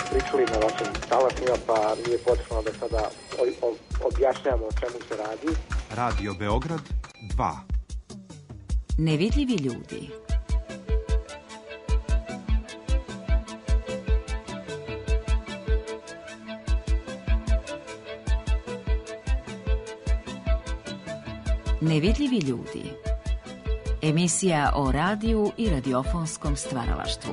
pričali na vašim talasima, pa nije potrebno da sada objašnjamo o čemu se radi. Radio Beograd 2. Nevidljivi ljudi. Nevidljivi ljudi. Emisija o radiju i radiofonskom stvaralaštvu.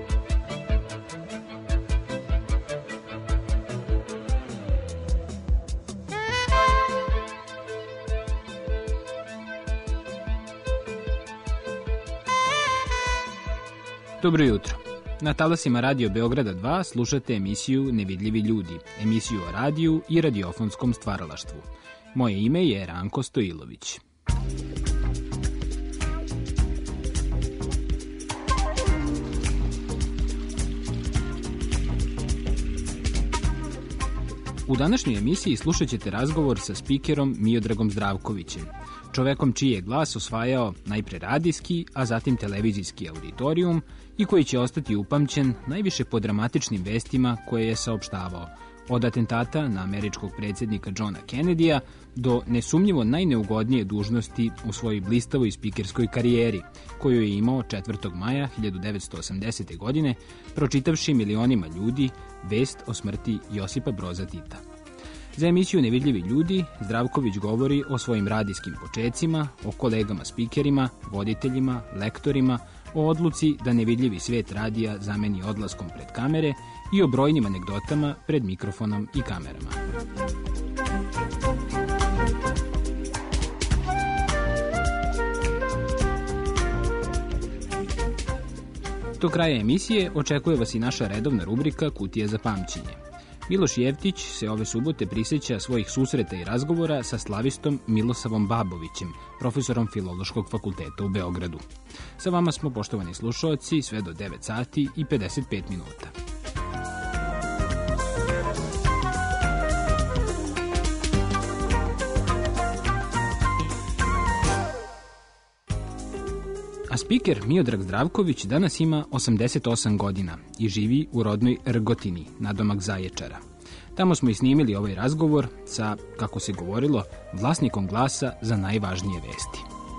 Dobro jutro. Na talasima Radio Beograda 2 slušate emisiju Nevidljivi ljudi, emisiju o radiju i radiofonskom stvaralaštvu. Moje ime je Ranko Stojilović. U današnjoj emisiji slušat ćete razgovor sa spikerom Miodragom Zdravkovićem, čovekom čiji je glas osvajao najpre radijski, a zatim televizijski auditorijum i koji će ostati upamćen najviše po dramatičnim vestima koje je saopštavao, od atentata na američkog predsjednika Johna Kennedya do nesumnjivo najneugodnije dužnosti u svojoj blistavoj spikerskoj karijeri, koju je imao 4. maja 1980. godine, pročitavši milionima ljudi vest o smrti Josipa Broza Tita. Za emisiju Nevidljivi ljudi Zdravković govori o svojim radijskim počecima, o kolegama spikerima, voditeljima, lektorima, o odluci da nevidljivi svet radija zameni odlaskom pred kamere i o brojnim anegdotama pred mikrofonom i kamerama. Do kraja emisije očekuje vas i naša redovna rubrika Kutija za pamćenje. Miloš Jevtić se ove subote prisjeća svojih susreta i razgovora sa slavistom Milosavom Babovićem, profesorom Filološkog fakulteta u Beogradu. Sa vama smo, poštovani slušaoci, sve do 9 sati i 55 minuta. A spiker Miodrag Zdravković danas ima 88 godina i živi u rodnoj Rgotini, nadomak Zaječara. Tamo smo i snimili ovaj razgovor sa, kako se govorilo, vlasnikom glasa za najvažnije vesti.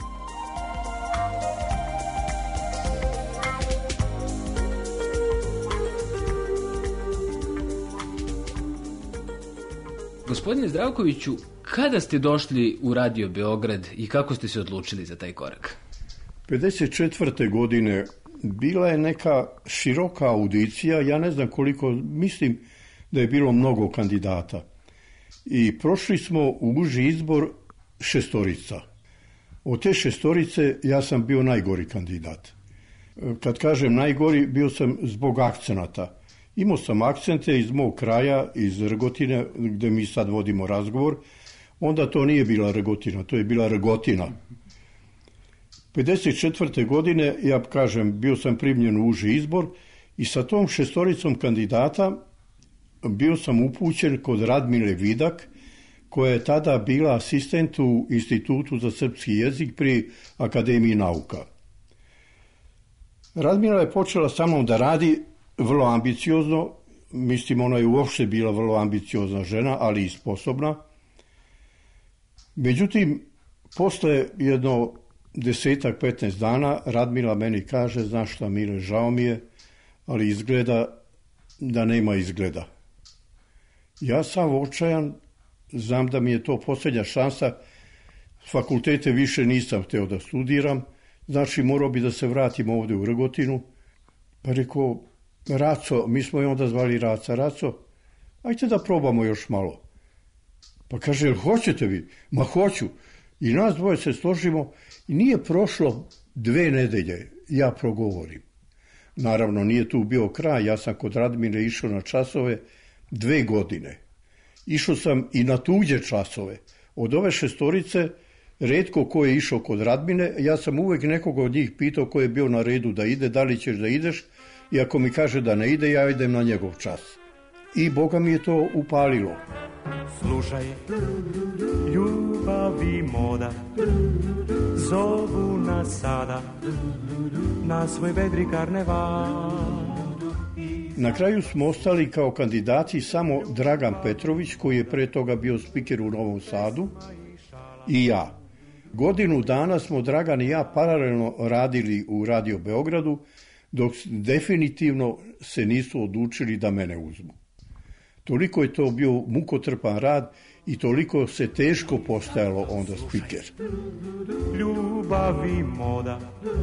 Gospodine Zdravkoviću, kada ste došli u Radio Beograd i kako ste se odlučili za taj korak? 54. godine bila je neka široka audicija, ja ne znam koliko, mislim da je bilo mnogo kandidata. I prošli smo u uži izbor 6. Od te 6 ja sam bio najgori kandidat. Kad kažem najgori, bio sam zbog akcenata. Imao sam akcente iz mog kraja, iz Rgotine, gde mi sad vodimo razgovor. Onda to nije bila Rgotina, to je bila Rgotina. 54. godine, ja kažem, bio sam primljen u uži izbor i sa tom 6 kandidata bio sam upućen kod Radmile Vidak, koja je tada bila asistent u Institutu za srpski jezik pri Akademiji nauka. Radmila je počela sa mnom da radi vrlo ambiciozno, mislim ona je uopšte bila vrlo ambiciozna žena, ali i sposobna. Međutim, posle jedno 10-15 dana Radmila meni kaže, znaš šta Mile, žao mi je, ali izgleda da nema izgleda. Ja sam očajan, znam da mi je to posljednja šansa, fakultete više nisam hteo da studiram, znači morao bi da se vratim ovdje u Rgotinu. Pa rekao, Raco, mi smo je onda zvali Raco, ajte da probamo još malo. Pa kaže, hoćete vi? Ma hoću. I nas dvoje se složimo i nije prošlo 2 nedelje, ja progovorim. Naravno, nije tu bio kraj, ja sam kod Radmile išao na časove 2 godine. Išao sam i na tuđe časove. Od ove 6 retko ko je išao kod Radmine, ja sam uvek nekoga od njih pitao ko je bio na redu da ide, da li ćeš da ideš, i ako mi kaže da ne ide, ja idem na njegov čas. I Boga mi je to upalilo. Slušaj, ljubav i moda zovu nas sada na svoj vedri karneval. Na kraju smo ostali kao kandidati samo Dragan Petrović, koji je pre toga bio spiker u Novom Sadu, i ja. Godinu dana smo Dragan i ja paralelno radili u Radio Beogradu, dok definitivno se nisu odlučili da mene uzmu. Toliko je to bio mukotrpan rad i toliko se teško postajalo onda spiker. Ljubav i moda,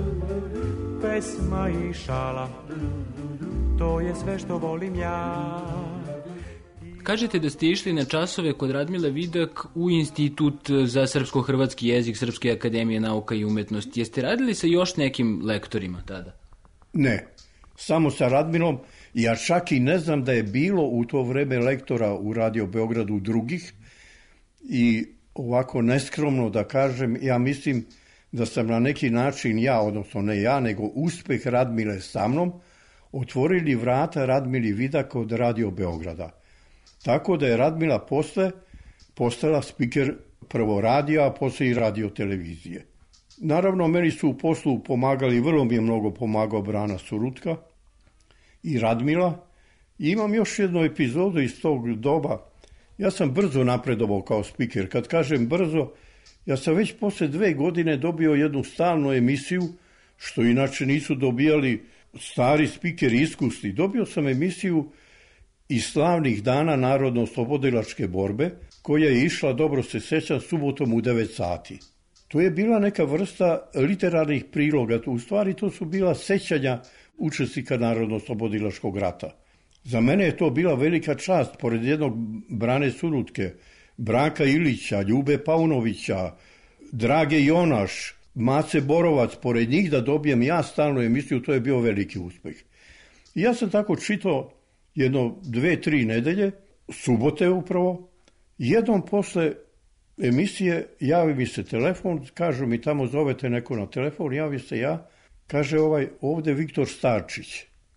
pesma i šala, to je sve što volim ja. Kažete da ste išli na časove kod Radmile Vidak u Institut za srpsko-hrvatski jezik Srpske akademije nauka i umetnosti. Jeste radili sa još nekim lektorima tada? Ne, samo sa Radmilom. Ja čak i ne znam da je bilo u to vreme lektora u Radio Beogradu drugih i ovako neskromno da kažem, ja mislim da sam na neki način ja, odnosno ne ja, nego uspeh Radmile sa mnom, otvorili vrata Radmili Vidak od Radio Beograda. Tako da je Radmila posle postala spiker prvo radija, a posle i radio televizije. Naravno, meni su u poslu pomagali, vrlo mi je mnogo pomagao Brana Surutka i Radmila. I imam još jednu epizodu iz tog doba. Ja sam brzo napredovao kao spiker. Kad kažem brzo, ja sam već posle 2 godine dobio jednu stalnu emisiju, što inače nisu dobijali stari spikeri iskusni. Dobio sam emisiju iz slavnih dana Narodno-oslobodilačke borbe, koja je išla, dobro se sećam, subotom u 9 sati. To je bila neka vrsta literarnih priloga, u stvari to su bila sećanja učesnika Narodno-oslobodilačkog rata. Za mene je to bila velika čast, pored jednog Brane Surutke, Branka Ilića, Ljube Paunovića, Drage Jonaš, Mace Borovac, pored njih da dobijem ja stalnu emisiju, to je bio veliki uspeh. I ja sam tako čitao jedno 2-3 nedelje, subote upravo, jednom posle emisije javi mi se telefon, kažu mi tamo zovete neko na telefon, javi se ja, kaže ovde Viktor Starčić.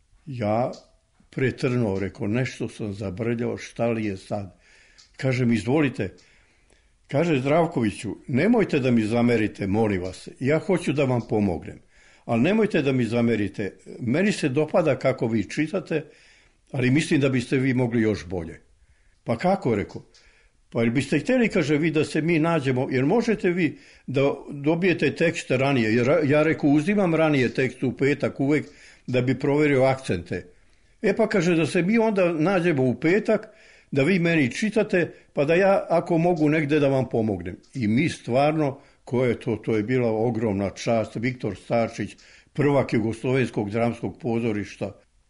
Ja pretrnuo, rekao, nešto sam zabrljao, šta li je sad? Kaže mi, izvolite. Kaže, Zdravkoviću, nemojte da mi zamerite, molim vas, ja hoću da vam pomognem, ali nemojte da mi zamerite, meni se dopada kako vi čitate, ali mislim da biste vi mogli još bolje. Pa kako, rekao? Pa jer biste htjeli, kaže, vi da se mi nađemo, jer možete vi da dobijete tekst ranije, jer ja rekao, uzimam ranije tekst u petak uvek da bi proverio akcente. Pa kaže, da se mi onda nađemo u petak, da vi meni čitate, pa da ja, ako mogu, negde da vam pomognem. I mi stvarno, ko je to je bila ogromna čast, Viktor Starčić, prvak Jugoslovenskog dramskog pozorišta.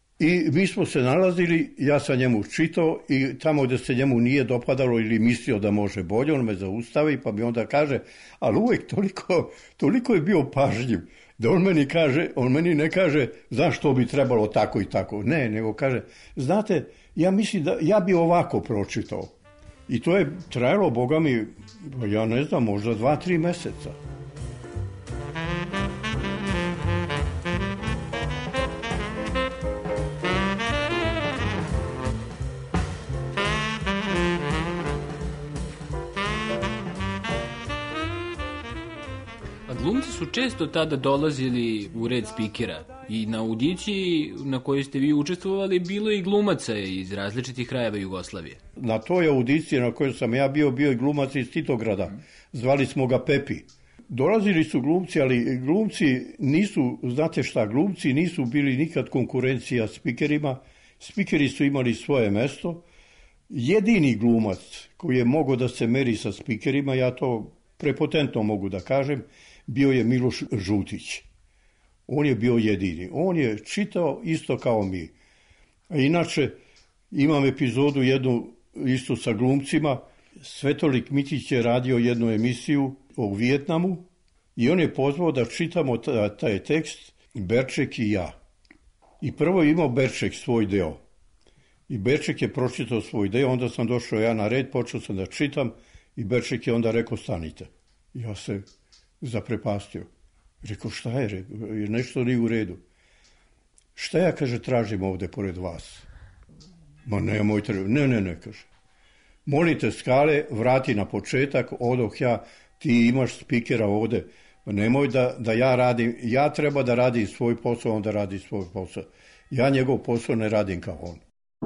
I mi smo se nalazili, ja sam njemu čitao i tamo gde se njemu nije dopadalo ili mislio da može bolje, on me zaustavi pa mi onda kaže, ali uvek toliko je bio pažljiv, da on meni ne kaže zašto bi trebalo tako i tako. Ne, nego kaže, znate, ja mislim da ja bi ovako pročitao. I to je trajalo, boga mi, ja ne znam, možda 2-3 meseca. Glumci su često tada dolazili u red spikera i na audiciji na kojoj ste vi učestvovali bilo i glumaca iz različitih krajeva Jugoslavije. Na toj audiciji na kojoj sam ja bio i glumac iz Titograda. Zvali smo ga Pepi. Dolazili su glumci, ali glumci nisu, znate šta, glumci nisu bili nikad konkurencija spikerima. Spikeri su imali svoje mesto. Jedini glumac koji je mogao da se meri sa spikerima, ja to prepotentno mogu da kažem, bio je Miloš Žutić. On je bio jedini. On je čitao isto kao mi. A inače, imam epizodu jednu isto sa glumcima. Svetolik Mitić je radio jednu emisiju o Vijetnamu i on je pozvao da čitamo taj tekst Berček i ja. I prvo je imao Berček svoj deo. I Berček je pročitao svoj deo, onda sam došao ja na red, počeo sam da čitam i Berček je onda rekao stanite. Ja se zaprepastio. Rekao, šta je? Nešto nije u redu. Šta ja, kaže, tražim ovde pored vas? Ma nemojte, ne, kaže. Molite Skale, vrati na početak, odoh ja, ti imaš spikera ovde. Nemoj da ja radim, ja treba da radim svoj posao, onda radi svoj posao. Ja njegov posao ne radim kao on.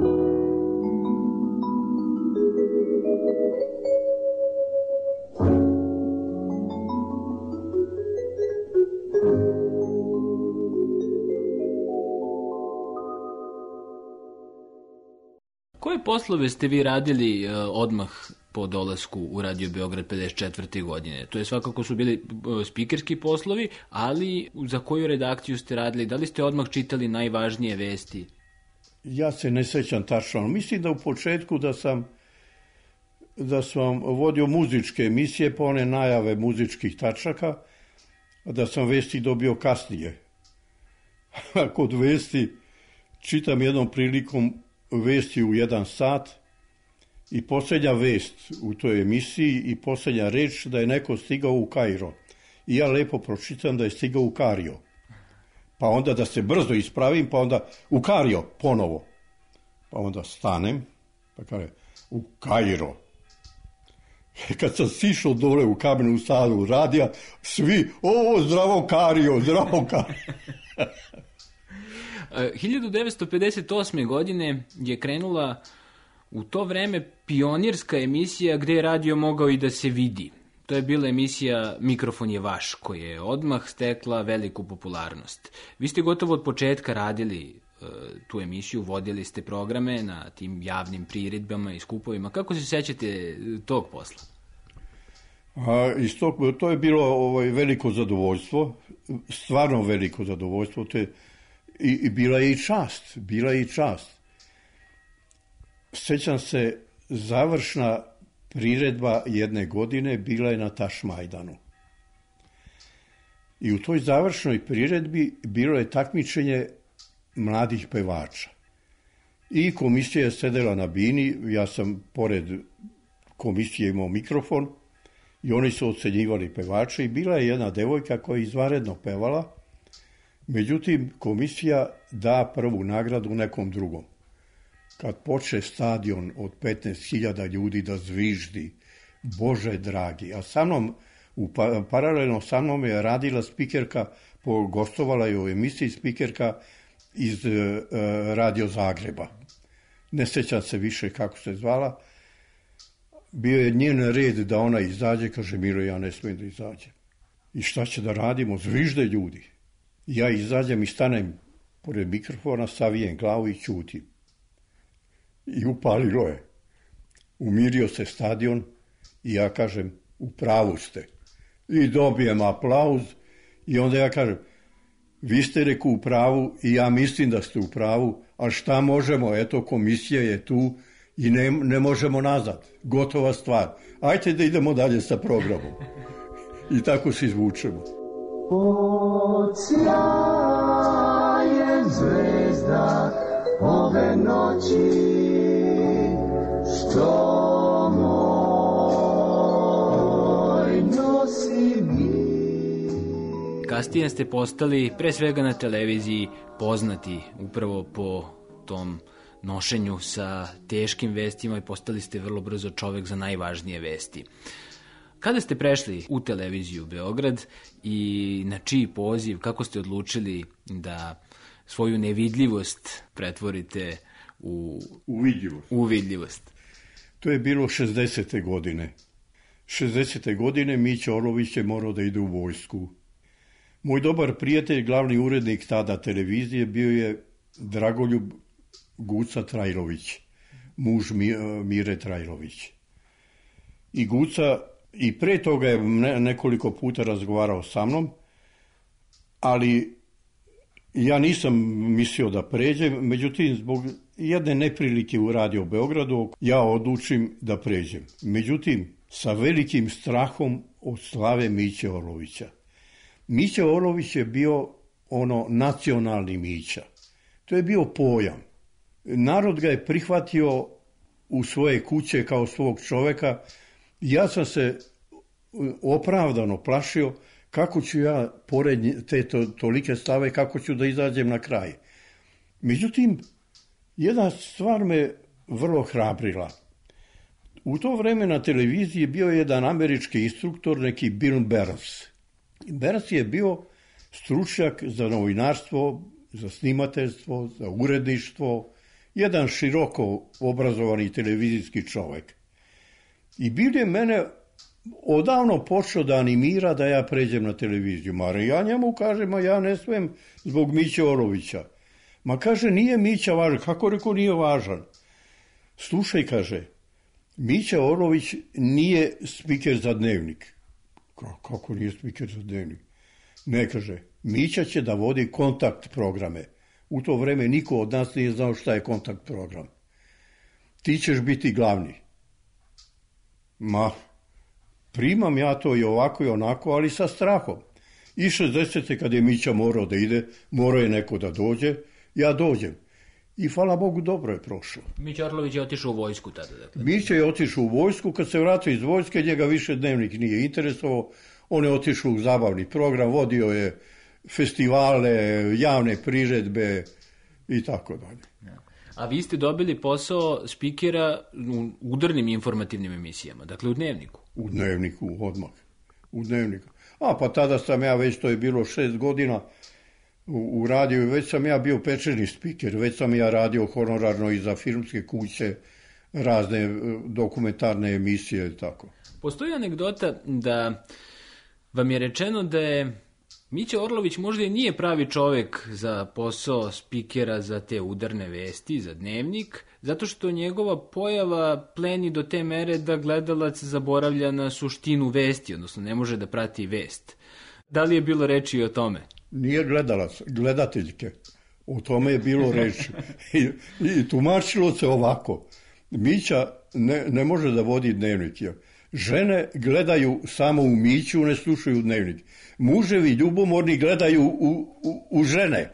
Koje poslove ste vi radili odmah po dolasku u Radio Beograd 54. godine? To je svakako su bili spikerski poslovi, ali za koju redakciju ste radili? Da li ste odmah čitali najvažnije vesti? Ja se ne sećam tačno. Mislim da u početku da sam vodio muzičke emisije, pa one najave muzičkih tačaka, a da sam vesti dobio kasnije. A kod vesti čitam jednom prilikom vesti u 1 sat i posljednja vest u toj emisiji i posljednja reč da je neko stigao u Kairo. I ja lepo pročitam da je stigao u Kario. Pa onda da se brzo ispravim, pa onda u Kario ponovo. Pa onda stanem, pa kaže, u Kairo. Kad sam sišao dole u kamenu salu radija, svi, zdravo Kario, zdravo Kario. 1958. godine je krenula u to vreme pionirska emisija gde je radio mogao i da se vidi. To je bila emisija Mikrofon je vaš, koja je odmah stekla veliku popularnost. Vi ste gotovo od početka radili tu emisiju, vodili ste programe na tim javnim priredbama i skupovima. Kako se sećate tog posla? To je bilo veliko zadovoljstvo, stvarno veliko zadovoljstvo. I bila je i čast. Sećam se, završna priredba jedne godine bila je na Tašmajdanu. I u toj završnoj priredbi bilo je takmičenje mladih pevača. I komisija je sedela na bini, ja sam pored komisije imao mikrofon i oni su ocenjivali pevače i bila je jedna devojka koja je izvanredno pevala. Međutim, komisija da prvu nagradu nekom drugom. Kad poče stadion od 15.000 ljudi da zviždi, Bože dragi, a sa mnom, paralelno sa mnom je radila spikerka, gostovala je u emisiji spikerka iz Radio Zagreba. Ne sećam se više kako se zvala. Bio je njen red da ona izađe, kaže, Miro, ja ne smijem da izađem. I šta će da radimo? Zvižde ljudi. Ja izađem i stanem pored mikrofona, savijem glavu i ćutim. I upalilo je. Umirio se stadion i ja kažem, u pravu ste. I dobijem aplauz i onda ja kažem, vi ste rekao u pravu i ja mislim da ste u pravu, a šta možemo, eto komisija je tu i ne možemo nazad. Gotova stvar. Ajde da idemo dalje sa programom. I tako se izvučemo. Pod sjajem zvezda ove noći, što moj nosi mi. Kasnije ste postali, pre svega na televiziji, poznati upravo po tom nošenju sa teškim vestima i postali ste vrlo brzo čovek za najvažnije vesti. Kada ste prešli u televiziju Beograd i na čiji poziv, kako ste odlučili da svoju nevidljivost pretvorite u vidljivost? To je bilo 60. godine. 60. godine Mića Orlović je morao da ide u vojsku. Moj dobar prijatelj, glavni urednik tada televizije, bio je Dragoljub Guca Trajlović, muž Mire Trajlović. I Guca i pre toga je nekoliko puta razgovarao sa mnom, ali ja nisam mislio da pređem, međutim, zbog jedne neprilike u Radio Beogradu, ja odlučim da pređem. Međutim, sa velikim strahom od slave Miće Orlovića. Mića Orlović je bio nacionalni Mića. To je bio pojam. Narod ga je prihvatio u svoje kuće kao svog čoveka. Ja sam se opravdano plašio kako ću ja, pored te tolike slave, kako ću da izađem na kraj. Međutim, jedna stvar me vrlo hrabrila. U to vreme na televiziji bio je jedan američki instruktor, neki Bill Burns. Burns je bio stručnjak za novinarstvo, za snimateljstvo, za uredništvo, jedan široko obrazovani televizijski čovjek. I bil je mene odavno počeo da animira da ja pređem na televiziju. Mare, ja njemu kažem, ja ne smem zbog Miće Orovića. Ma kaže, nije Mića važan. Kako rekao nije važan? Slušaj, kaže, Mića Orović nije spiker za Dnevnik. Kako nije spiker za Dnevnik? Ne, kaže, Mića će da vodi kontakt programe. U to vreme niko od nas nije znao šta je kontakt program. Ti ćeš biti glavni. Ma, primam ja to i ovako i onako, ali sa strahom. I 60. kad je Mića morao da ide, morao je neko da dođe, ja dođem. I hvala Bogu, dobro je prošlo. Mića Orlović je otišao u vojsku tada. Dakle. Mića je otišao u vojsku, kad se vratio iz vojske, njega više Dnevnik nije interesovao. On je otišao u zabavni program, vodio je festivale, javne priredbe i tako dalje. A vi ste dobili posao spikera u udarnim informativnim emisijama, dakle u Dnevniku. U Dnevniku, odmah. U Dnevniku. A pa tada sam ja već, to je bilo 6 godina, u radiju, već sam ja bio pečeni spiker, već sam ja radio honorarno i za filmske kuće, razne dokumentarne emisije i tako. Postoji anegdota da vam je rečeno da je Mića Orlović možda i nije pravi čovjek za posao spikera za te udarne vesti, za Dnevnik, zato što njegova pojava pleni do te mere da gledalac zaboravlja na suštinu vesti, odnosno ne može da prati vest. Da li je bilo reči i o tome? Nije gledalac, gledateljke. O tome je bilo reči. I tumačilo se ovako. Mića ne može da vodi Dnevnik. Žene gledaju samo u Miću, ne slušaju Dnevnik. Muževi ljubomorni gledaju u žene.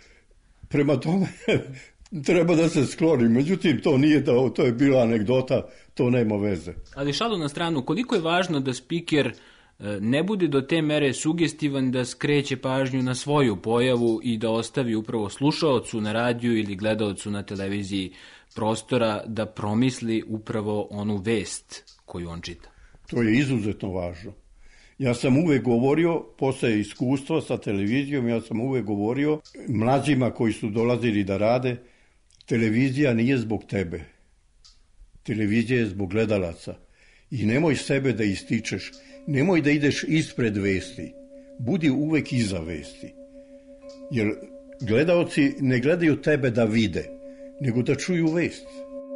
Prema tome treba da se skloni. Međutim, to nije to je bila anegdota, to nema veze. Ali šalu na stranu, koliko je važno da spiker ne bude do te mere sugestivan da skreće pažnju na svoju pojavu i da ostavi upravo slušaocu na radiju ili gledaocu na televiziji prostora da promisli upravo onu vest koju on čita? To je izuzetno važno. Ja sam uvek govorio, posle iskustva sa televizijom, ja sam uvek govorio mlađima koji su dolazili da rade, televizija nije zbog tebe. Televizija je zbog gledalaca. I nemoj sebe da ističeš, nemoj da ideš ispred vesti. Budi uvek iza vesti. Jer gledaoci ne gledaju tebe da vide, nego da čuju vest.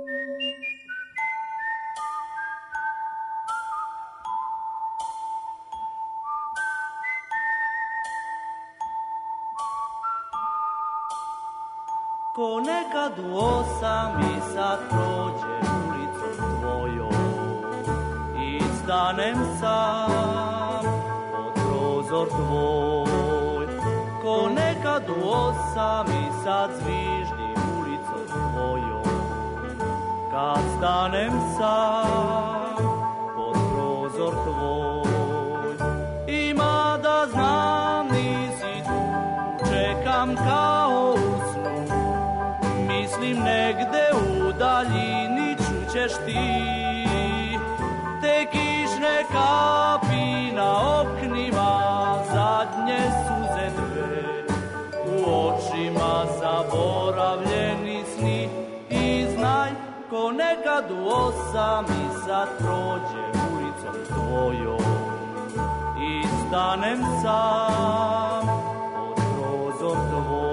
Ko nekad u 8 i sad prođe ulicom tvojom i stanem sam pod prozor tvoj. Ko nekad u 8 i sad zviždi ulicom tvojom kad stanem sam pod prozor tvoj. Ima da znam nisi tu, čekam kao u snu. Mislim negde u daljini čućeš ti te kišne kapi na oknima, zadnje suze dve u očima, zaboravljeni sni. I znaj, ko nekad u 8 i sad prođe ulicom tvojom i stanem sam pod prozor tvoj.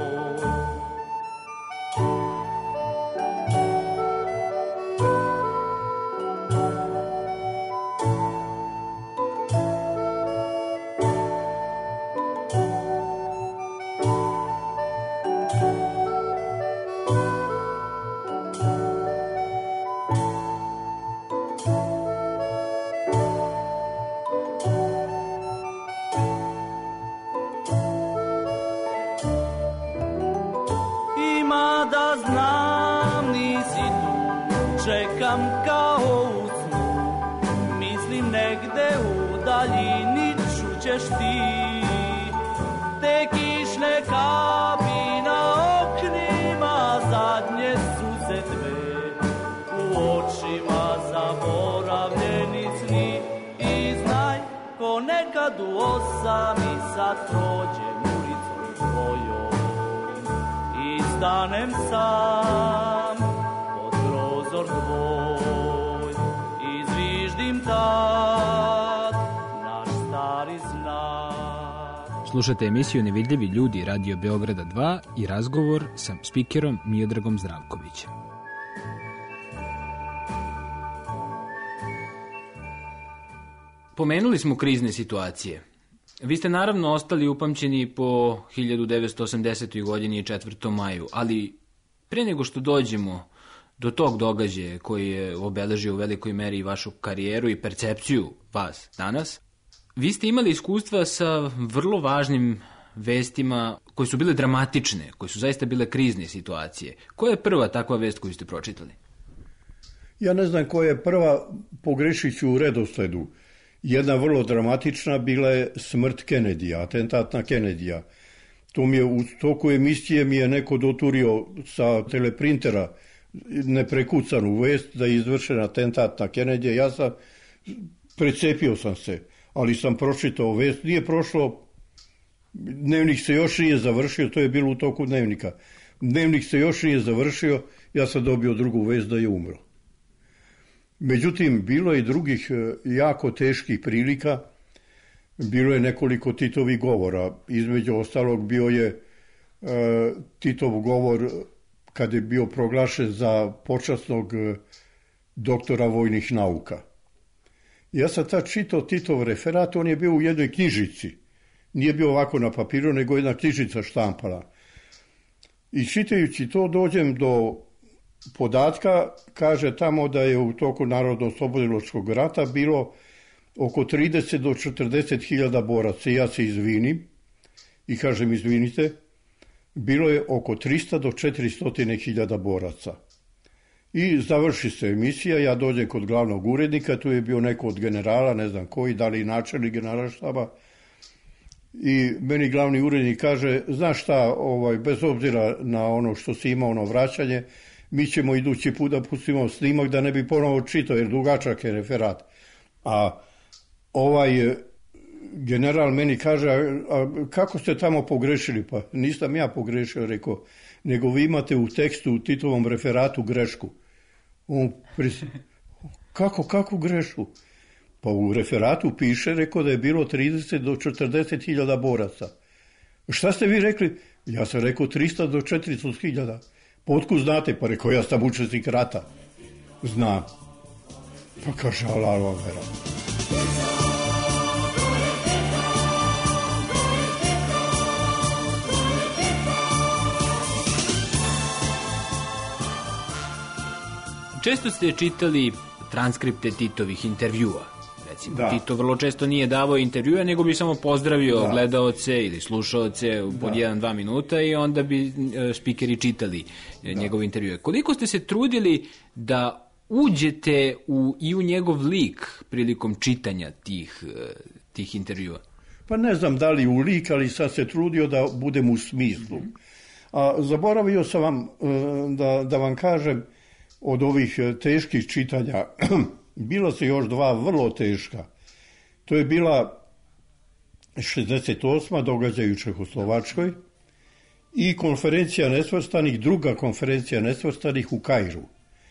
Čekam kao u snu, mislim negde u daljini čućeš ti te kišne kapi na oknima, zadnje suze dve u očima, zaboravljeni sni. I znaj, ko nekad u 8 i sad prođem ulicom tvojom stanem sam pod prozor tvoj i zviždim tad naš stari znak. Slušate emisiju Nevidljivi ljudi Radio Beograda 2 i razgovor sa spikerom Miodragom Zdravkovićem. Pomenuli smo krizne situacije. Vi ste naravno ostali upamćeni po 1980. godini i 4. maju, ali pre nego što dođemo do tog događaja koji je obeležio u velikoj meri i vašu karijeru i percepciju vas danas, vi ste imali iskustva sa vrlo važnim vestima koje su bile dramatične, koje su zaista bile krizne situacije. Koja je prva takva vest koju ste pročitali? Ja ne znam koja je prva, pogrešit ću u redosledu. Jedna vrlo dramatična bila je smrt Kennedyja, atentat na Kennedyja. To mi je u toku emisije mi je neko doturio sa teleprintera neprekucanu vest da je izvršen atentat na Kennedyja. Ja sam precepio sam se, ali sam pročitao vest. Nije prošlo, dnevnik se još nije završio, to je bilo u toku dnevnika. Dnevnik se još nije završio, ja sam dobio drugu vest da je umro. Međutim, bilo je i drugih jako teških prilika. Bilo je nekoliko Titovih govora. Između ostalog bio je Titov govor kad je bio proglašen za počasnog doktora vojnih nauka. Ja sam tad čitao Titov referat, on je bio u jednoj knjižici. Nije bio ovako na papiru, nego jedna knjižica štampala. I čitajući to dođem do podatka, kaže tamo da je u toku Narodno-oslobodilačkog rata bilo oko 30 do 40 hiljada boraca. Ja se izvinim i kažem izvinite, bilo je oko 300 do 400 hiljada boraca. I završi se emisija, ja dođem kod glavnog urednika, tu je bio neko od generala, ne znam koji, da li načelnik generalštaba, i meni glavni urednik kaže, znaš šta, bez obzira na ono što si imao, ono vraćanje, mi ćemo idući put da pustimo snimak da ne bi ponovo čitao, jer dugačak je referat. A general meni kaže, a kako ste tamo pogrešili? Pa nisam ja pogrešio, rekao, nego vi imate u tekstu, u Titovom referatu grešku. Kako grešku? Pa u referatu piše, rekao da je bilo 30 do 40 hiljada boraca. Šta ste vi rekli? Ja sam rekao 300 do 400 hiljada. Pa otkud znate? Pa rekao, ja sam učesnik rata. Znam. Pa kaže, alala vera. Često ste čitali transkripte Titovih intervjua. Recimo, da. Tito vrlo često nije davao intervjue, nego bi samo pozdravio gledaoce ili slušaoce pod 1-2 minuta i onda bi spikeri čitali njegove intervjue. Koliko ste se trudili da uđete i u njegov lik prilikom čitanja tih intervjua? Pa ne znam da li u lik, ali sam se trudio da budem u smislu. A zaboravio sam vam da vam kažem, od ovih teških čitanja bila su još dva vrlo teška. To je bila 68. događaj u Čehoslovačkoj i konferencija nesvrstanih, druga konferencija nesvrstanih u Kairu.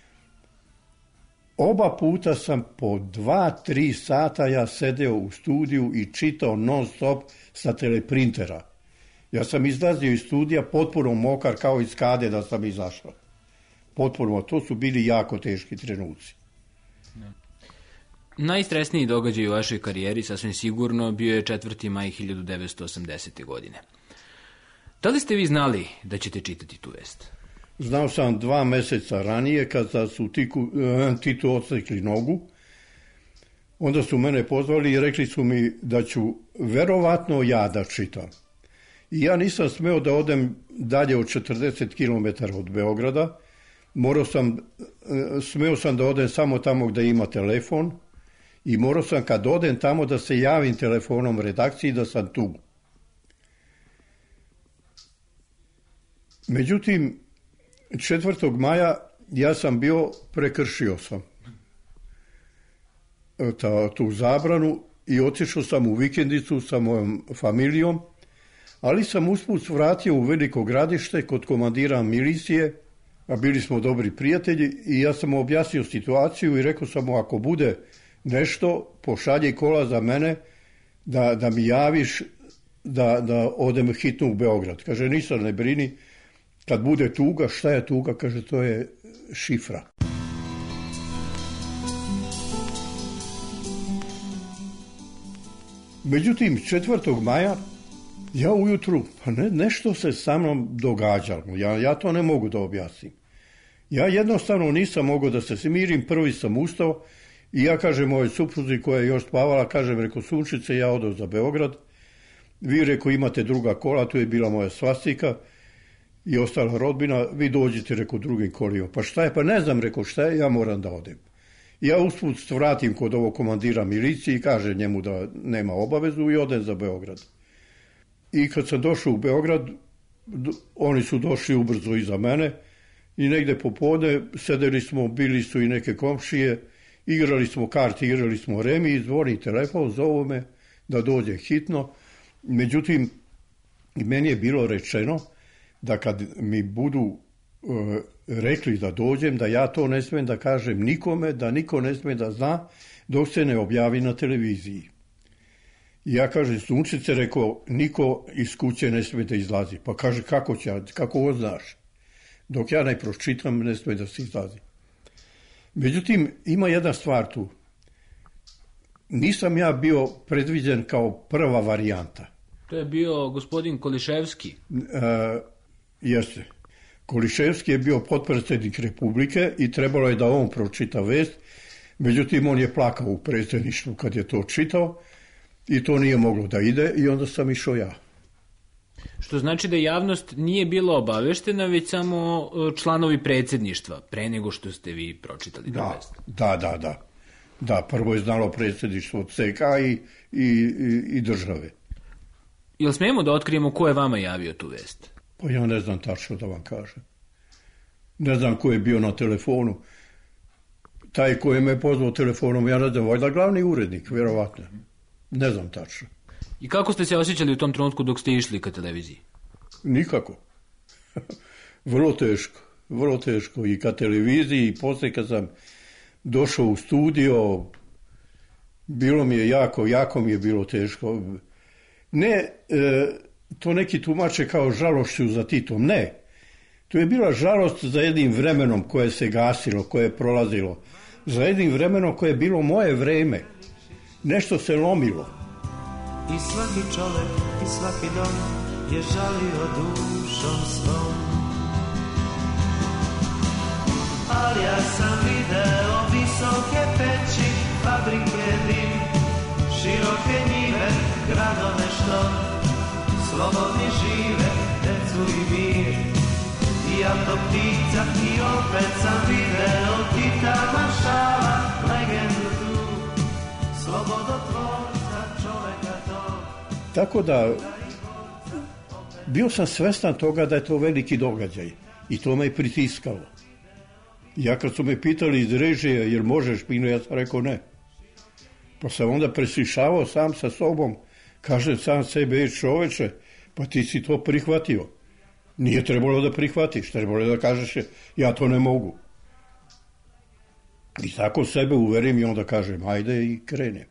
Oba puta sam po 2-3 sata ja sedeo u studiju i čitao non stop sa teleprintera. Ja sam izlazio iz studija potpuno mokar kao iz kade da sam izašao. Potpuno, to su bili jako teški trenuci. Najstresniji događaj u vašoj karijeri sasvim sigurno bio je 4. maj 1980. godine. Da li ste vi znali da ćete čitati tu vest? Znao sam 2 meseca ranije kada su Titu odsekli nogu. Onda su mene pozvali i rekli su mi da ću verovatno ja da čitam. I ja nisam smeo da odem dalje od 40 km od Beograda. Smeo sam da odem samo tamo gde ima telefon i morao sam kad odem tamo da se javim telefonom redakciji da sam tu. Međutim, 4. maja ja sam prekršio sam tu zabranu i otišao sam u vikendicu sa mojom familijom, ali sam usput vratio u Veliko Gradište kod komandira milicije, a bili smo dobri prijatelji, i ja sam mu objasnio situaciju i rekao sam mu, ako bude nešto, pošalji kola za mene, da mi javiš da odem hitno u Beograd. Kaže, nisam, ne brini, kad bude tuga, šta je tuga? Kaže, to je šifra. Međutim, 4. maja, ja ujutru, pa nešto se sa mnom događalo. Ja to ne mogu da objasnim. Ja jednostavno nisam mogao da se smirim, prvi sam ustao i ja kažem mojoj supruzi koja je još spavala, kažem, reko, Sunčice, ja odem za Beograd, vi, reko, imate druga kola, tu je bila moja svastika i ostala rodbina, vi dođite, reko, drugim kolima. Pa šta je? Pa ne znam, reko, šta je, ja moram da odem. Ja usput vratim kod ovog komandira milicije i kažem njemu da nema obavezu i odem za Beograd. I kad sam došao u Beograd, oni su došli ubrzo iza mene i negde popodne sedeli smo, bili su i neke komšije, igrali smo karte, igrali smo remi i zvoni telefon, zovu me da dođe hitno. Međutim, meni je bilo rečeno da kad mi budu rekli da dođem, da ja to ne smijem da kažem nikome, da niko ne smije da zna dok se ne objavi na televiziji. I ja, kaže, Sunčice, rekao, niko iz kuće ne smije da izlazi. Pa kaže, kako ovo znaš? Dok ja ne pročitam, ne smije da se izlazi. Međutim, ima jedna stvar tu. Nisam ja bio predviđen kao prva varijanta. To je bio gospodin Koliševski. Jeste. Koliševski je bio potpredsjednik Republike i trebalo je da on pročita vest. Međutim, on je plakao u predsjedništvu kad je to čitao i to nije moglo da ide i onda sam išao ja. Što znači da javnost nije bila obaveštena, već samo članovi predsjedništva, pre nego što ste vi pročitali tu vest. Da. Da, prvo je znalo predsjedništvo CK i države. Jel smijemo da otkrijemo ko je vama javio tu vest? Pa ja ne znam tačno da vam kažem. Ne znam ko je bio na telefonu. Taj koji me pozvao telefonom, ja ne znam, valjda glavni urednik, vjerovatno. Ne znam tačno. I kako ste se osjećali u tom trenutku dok ste išli ka televiziji? Nikako. Vrlo teško. I ka televiziji, i poslije kad sam došao u studio, bilo mi je jako mi je bilo teško. Ne, to neki tumače kao žalošću za Titom, ne. To je bila žalost za jednim vremenom koje se gasilo, koje je prolazilo. Za jednim vremenom koje je bilo moje vreme. Nešto se lomilo. I svaki čovek i svaki dom je žalio dušom svom. Ali ja sam video visoke peći, fabrike, dim, široke njive, gradove što slobodni žive, decu i mir. I auto ptica i opet sam video Tita maršala, legendu tu, slobodotvorca čoveka to. Tako da bio sam svestan toga da je to veliki događaj i to me je pritiskalo. Ja kad su me pitali iz režije, jer možeš pino, ja sam rekao ne. Pa sam onda preslišavao sam sa sobom, kažem sam sebe, čoveče, pa ti si to prihvatio. Nije trebalo da prihvatiš, trebalo da kažeš ja to ne mogu. I tako sebe uverim i onda kažem ajde i krenem.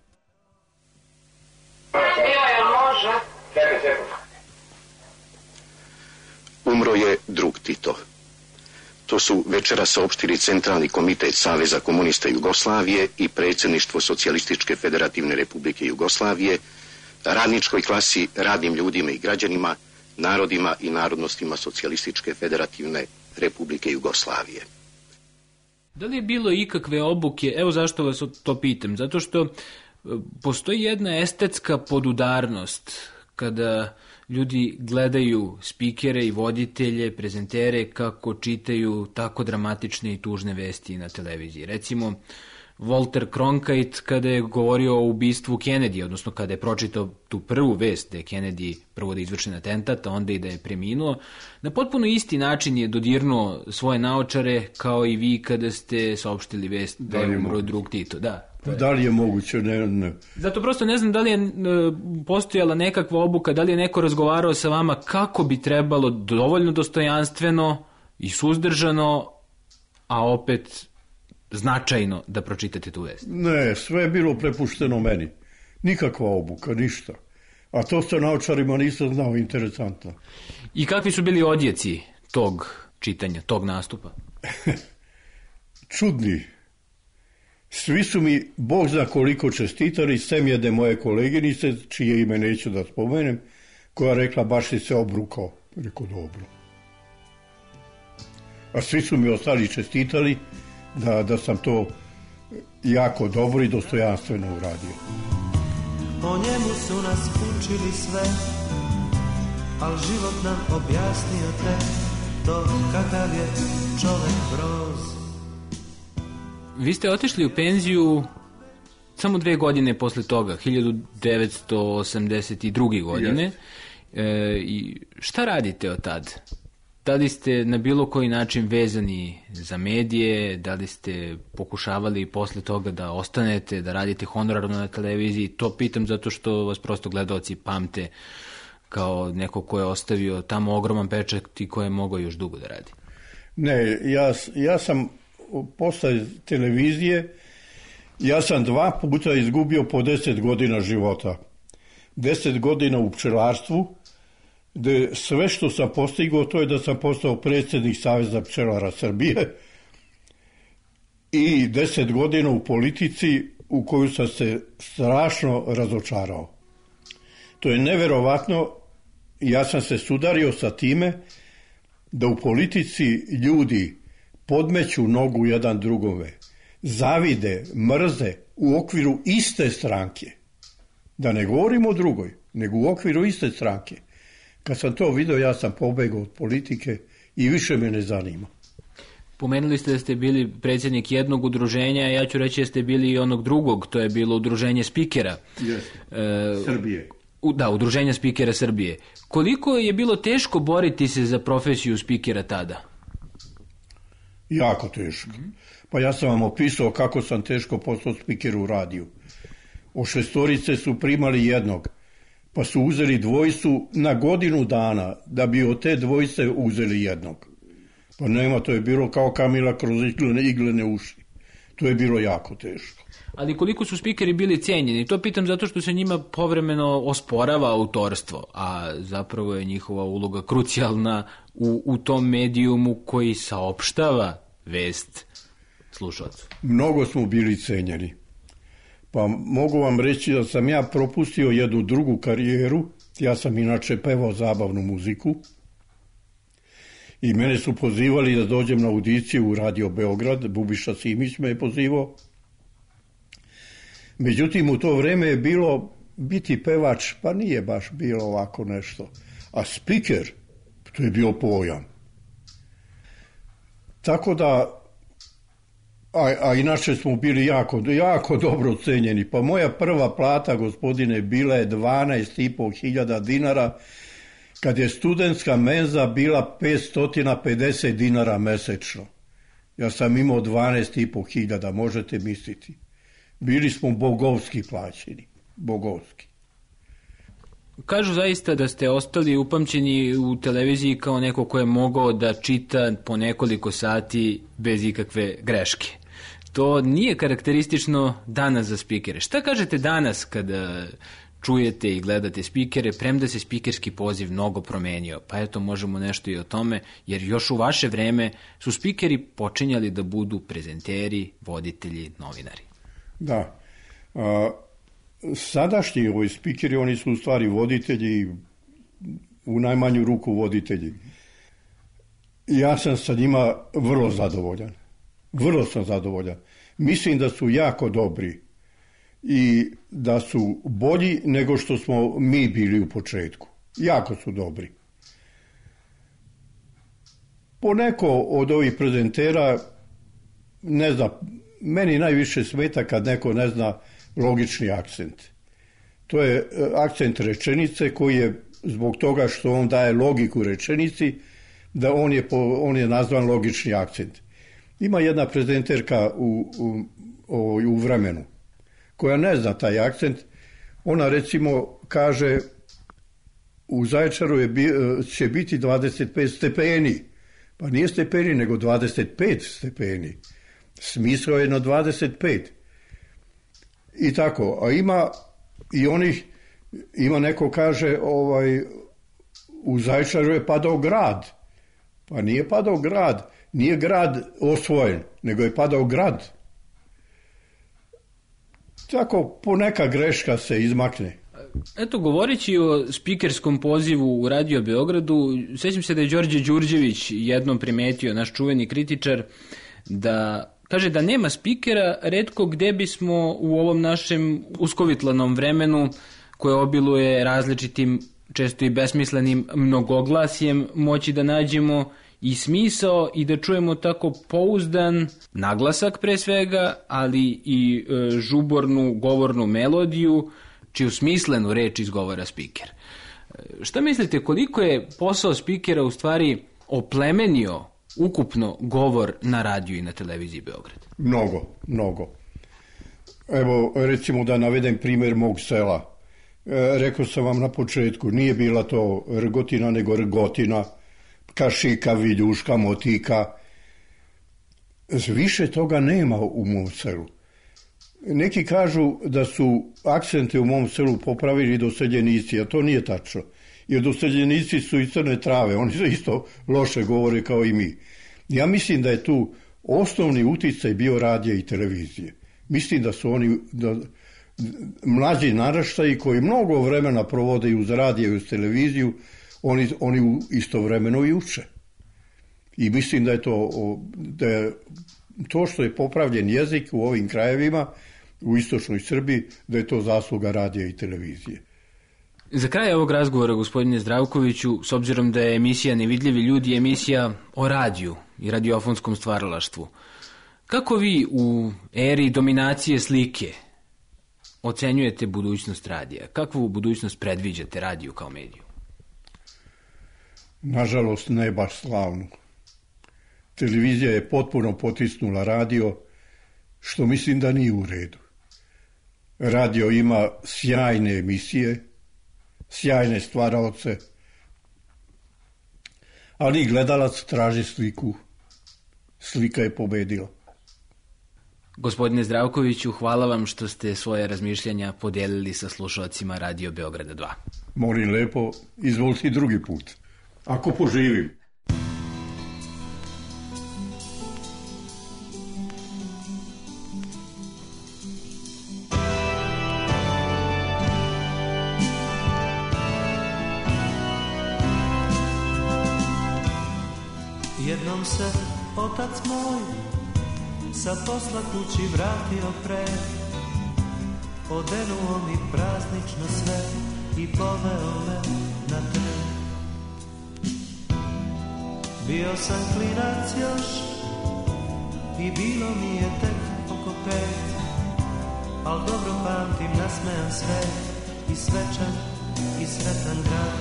Umro je drug Tito. To su večeras saopštili Centralni komitet Saveza komunista Jugoslavije i predsjedništvo Socijalističke federativne republike Jugoslavije, radničkoj klasi, radnim ljudima i građanima, narodima i narodnostima Socijalističke federativne republike Jugoslavije. Da li je bilo ikakve obuke? Evo zašto vas to pitam. Zato što postoji jedna estetska podudarnost kada ljudi gledaju spikere i voditelje, prezentere kako čitaju tako dramatične i tužne vesti na televiziji. Recimo, Walter Cronkite kada je govorio o ubistvu Kennedy, odnosno kada je pročitao tu prvu vest da je Kennedy prvo da je izvršen atentat, a onda i da je preminuo. Na potpuno isti način je dodirnuo svoje naočare kao i vi kada ste saopštili vest da je umro drug Tito. Da li je moguće? Ne. Zato prosto ne znam da li je postojala nekakva obuka, da li je neko razgovarao sa vama kako bi trebalo dovoljno dostojanstveno i suzdržano, a opet značajno da pročitate tu vest. Ne, sve je bilo prepušteno meni. Nikakva obuka, ništa. A to sa naočarima nisam znao, interesantno. I kakvi su bili odjeci tog čitanja, tog nastupa? Čudni. Svi su mi, Bog zna koliko čestitali, sem jedne moje koleginice, čije ime neću da spomenem, koja rekla baš si se obrukao. Rekao dobro. A svi su mi ostali čestitali da sam to jako dobro i dostojanstveno uradio. O njemu su nas učili sve, al život nam objasnio tek to kakav je čovek broz. Vi ste otišli u penziju samo 2 godine posle toga, 1982. godine. I šta radite od tad? Da li ste na bilo koji način vezani za medije, da li ste pokušavali posle toga da ostanete, da radite honorarno na televiziji? To pitam zato što vas prosto gledaoci pamte kao neko ko je ostavio tamo ogroman pečat i ko je mogao još dugo da radi. Ne, ja sam posle televizije, ja sam 2 puta izgubio po 10 godina života. 10 godina u pčelarstvu, gde sve što sam postigao to je da sam postao predsjednik Saveza pčelara Srbije i 10 godina u politici u koju sam se strašno razočarao. To je neverovatno, ja sam se sudario sa time da u politici ljudi podmeću nogu jedan drugome, zavide, mrze u okviru iste stranke. Da ne govorimo o drugoj, nego u okviru iste stranke. Kad sam to vidio, ja sam pobegao od politike i više me ne zanima. Pomenuli ste da ste bili predsjednik jednog udruženja, ja ću reći da ste bili i onog drugog, to je bilo udruženje spikera. Srbije. Da, udruženja spikera Srbije. Koliko je bilo teško boriti se za profesiju spikera tada? Jako teško. Pa ja sam vam opisao kako sam teško postao spiker u radiju. Od 6 su primali jednog, pa su uzeli 2 na godinu dana da bi od te 2 uzeli jednog. Pa nema, to je bilo kao Kamila kroz iglene uši. To je bilo jako teško. Ali koliko su spikeri bili cijenjeni? To pitam zato što se njima povremeno osporava autorstvo, a zapravo je njihova uloga krucijalna u tom medijumu koji saopštava vest slušalcu. Mnogo smo bili cenjeni. Pa mogu vam reći da sam ja propustio jednu drugu karijeru. Ja sam inače pevao zabavnu muziku i mene su pozivali da dođem na audiciju u Radio Beograd. Bubiša Simić me je pozivao. Međutim, u to vreme je bilo biti pevač, pa nije baš bilo ovako nešto. A spiker, to je bio pojam. tako da, a inače smo bili jako dobro cenjeni. Pa moja prva plata, gospodine, bila je 12.500 dinara, kad je studentska menza bila 550 dinara mesečno. Ja sam imao 12.500, možete misliti. Bili smo bogovski plaćeni, bogovski. Kažu zaista da ste ostali upamćeni u televiziji kao neko ko je mogao da čita po nekoliko sati bez ikakve greške. To nije karakteristično danas za spikere. Šta kažete danas kada čujete i gledate spikere, premda se spikerski poziv mnogo promenio? Pa eto, možemo nešto i o tome, jer još u vaše vreme su spikeri počinjali da budu prezenteri, voditelji, novinari. Da. Sadašnji ovi spikeri, oni su u stvari voditelji, u najmanju ruku voditelji. Ja sam sa njima vrlo zadovoljan. Vrlo sam zadovoljan. Mislim da su jako dobri i da su bolji nego što smo mi bili u početku. Jako su dobri. Poneko od ovih prezentera, ne znam, meni najviše smeta kad neko ne zna logični akcent. To je akcent rečenice koji je zbog toga što on daje logiku rečenici, da on je nazvan logični akcent. Ima jedna prezenterka u Vremenu koja ne zna taj akcent. Ona recimo kaže u Zaječaru će biti 25 stepeni. Pa nije stepeni, nego 25 stepeni. Smisao je na 25. I tako. A ima neko kaže u Zaječaru je padao grad. Pa nije padao grad. Nije grad osvojen, nego je padao grad. Tako poneka greška se izmakne. Eto, govoreći o spikerskom pozivu u Radio Beogradu, sjećam se da je Đorđe Đurđević jednom primetio, naš čuveni kritičar, da kaže da nema spikera, retko gde bismo u ovom našem uskovitlanom vremenu, koje obiluje različitim, često i besmislenim mnogoglasjem, moći da nađemo i smisao i da čujemo tako pouzdan naglasak pre svega, ali i žubornu govornu melodiju, čiju smislenu reč izgovara spiker. Šta mislite, koliko je posao spikera u stvari oplemenio ukupno govor na radiju i na televiziji Beograd? Mnogo. Evo, recimo da navedem primjer mog sela. Rekao sam vam na početku, nije bila to Rgotina, nego Rgotina, Kašika, Viljuška, Motika. Više toga nema u mom selu. Neki kažu da su akcente u mom selu popravili doseljenici, a to nije tačno. Jer doseljenici su iz Crne Trave, oni su isto loše govore kao i mi. Ja mislim da je tu osnovni uticaj bio radija i televizije. Mislim da su oni, mlađi naraštaji koji mnogo vremena provode uz radije i uz televiziju, oni istovremeno i uče. I mislim da je to što je popravljen jezik u ovim krajevima, u istočnoj Srbiji, da je to zasluga radija i televizije. Za kraj ovog razgovora, gospodine Zdravkoviću, s obzirom da je emisija Nevidljivi ljudi emisija o radiju i radiofonskom stvaralaštvu, kako vi u eri dominacije slike ocenjujete budućnost radija? Kakvu budućnost predviđate radiju kao mediju? Nažalost, ne baš slavnu. Televizija je potpuno potisnula radio, što mislim da nije u redu. Radio ima sjajne emisije, sjajne stvaraoce, ali gledalac traži sliku. Slika je pobedila. Gospodine Zdravkoviću, hvala vam što ste svoje razmišljanja podijelili sa slušalcima Radio Beograda 2. Molim lepo, izvolite drugi put. Ako poživim. Jednom se otac moj sa posla kući vratio pred, odenuo mi praznično sve i poveo me na tren. Bio sam klinac još i bilo mi je tek oko 5, al dobro pamtim nasmejan svet i svečan i sretan grad.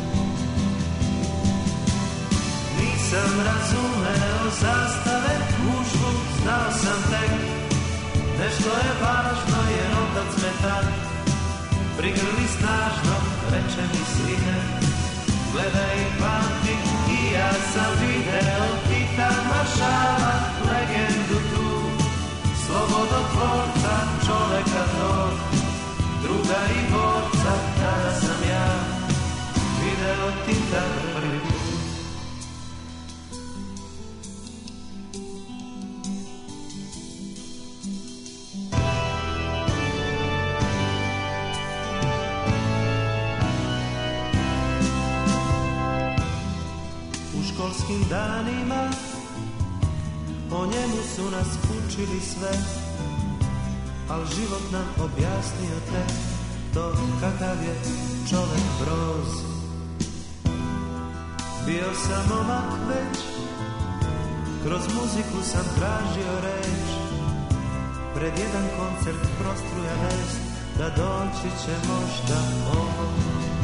Nisam razumeo zastave, gužvu, znao sam tek nešto je važno jer otac me tad prigrli snažno, reče mi sine, gledaj i pamti, i ja sam video Tita Maršala, legendu tu, slobodotvorca, čoveka tog, druga i borca, tada sam ja video Tita prvi put. Školskim danima o njemu su nas učili sve, al život nam objasnio tek to kakav je čovek broz. Bio sam momak već, kroz muziku sam tražio reč, pred jedan koncert prostruja vest da doći će možda on.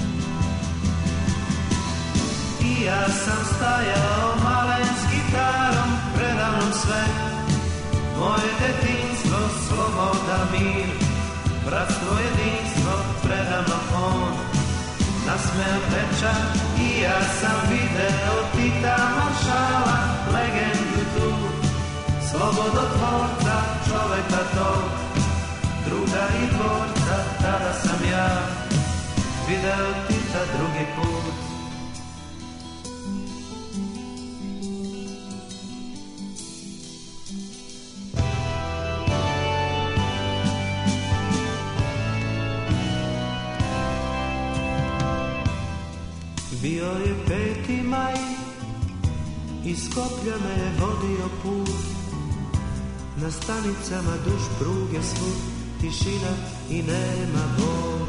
I ja sam stajao malen s gitarom, predavnom sve moje detinjstvo, sloboda, mir, bratstvo, jedinstvo, predavno on nasmejan peča. I ja sam video Tita Maršala, legendu tu, slobodotvorca, čoveka tog, druga i dvorca. Tada sam ja video Tita drugi put. Bio je 5. maj, iz Skoplja me je vodio put, na stanicama duž pruge svud, tišina i nema bor.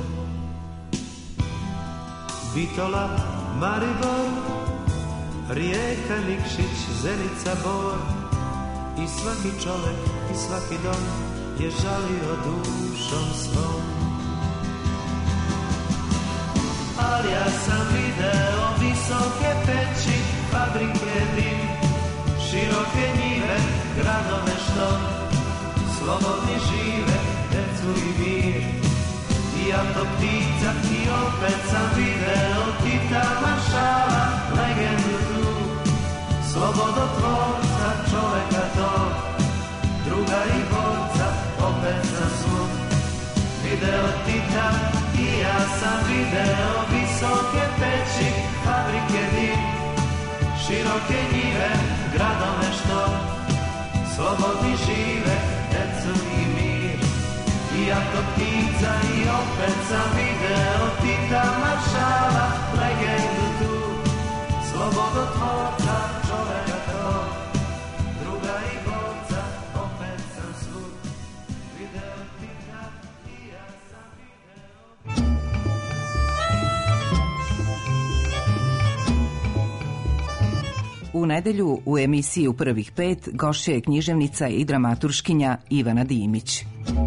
Bitola, Maribor, Rijeka, Nikšić, Zenica, Bor, i svaki čovek i svaki dom je žalio dušom svom. Ali ja sam video visoke peći, fabrike, dim, široke njive, gradove što slobodni žive, decu i mir. I ja to ptica i opet sam video Tita Maršala, legendu tu, slobodotvorca, čoveka tog, druga i borca, opet sam svud video Tita. I ja sam video visoke peći, fabrike, dim, široke njive, gradove što slobodni žive, decu i mir. I ja to ptica i opet sam video Tita Maršala, legendu tu, slobodotvorca, čoveka tog, druga i borca, opet sam svud video Tita. I ja sam U nedelju u emisiji U prvih 5 gošća je književnica i dramaturškinja Ivana Dimić.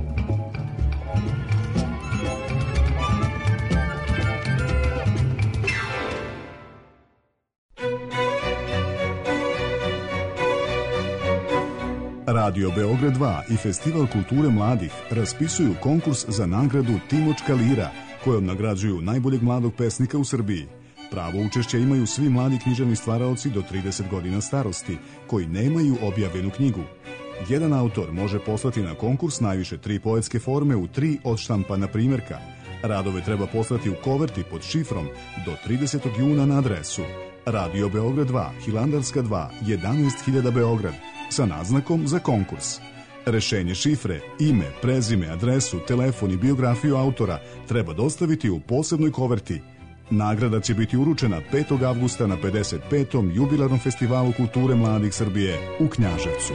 Radio Beograd 2 i Festival kulture mladih raspisuju konkurs za nagradu Timočka lira, kojom nagrađuju najboljeg mladog pesnika u Srbiji. Pravo učešća imaju svi mladi književni stvaraoci do 30 godina starosti, koji nemaju objavljenu knjigu. Jedan autor može poslati na konkurs najviše 3 poetske forme u 3 odštampana primjerka. Radove treba poslati u koverti pod šifrom do 30. juna na adresu Radio Beograd 2, Hilandarska 2, 11.000 Beograd, sa naznakom za konkurs. Rešenje šifre, ime, prezime, adresu, telefon i biografiju autora treba dostaviti u posebnoj koverti. Nagrada će biti uručena 5. avgusta na 55. jubilarnom festivalu kulture mladih Srbije u Knjaževcu.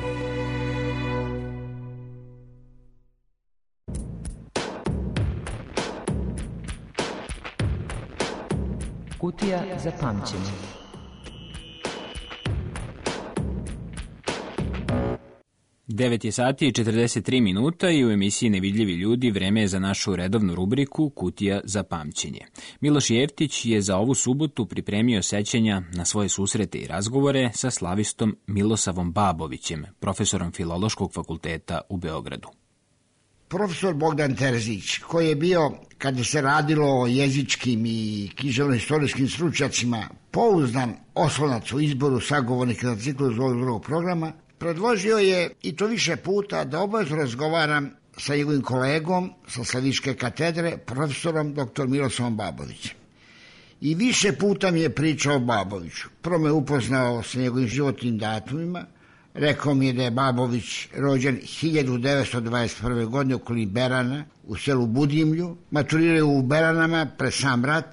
Kutija za pamćenje. Devet je sati i 43 minuta i u emisiji Nevidljivi ljudi vreme je za našu redovnu rubriku Kutija za pamćenje. Miloš Jeftić je za ovu subotu pripremio sećanja na svoje susrete i razgovore sa slavistom Milosavom Babovićem, profesorom Filološkog fakulteta u Beogradu. Profesor Bogdan Terzić, koji je bio, kada se radilo o jezičkim i književno-istorijskim stručnjacima, pouzdan oslonac u izboru sagovornika na ciklu drugog programa, predložio je, i to više puta, da obavezno razgovaram sa njegovim kolegom sa Slaviške katedre, profesorom dr. Milosavom Babovićem. I više puta mi je pričao o Baboviću. Prvo me upoznao sa njegovim životnim datumima, rekao mi je da je Babović rođen 1921. godine oko Berana u selu Budimlju, maturirao u Beranama pred sam rat.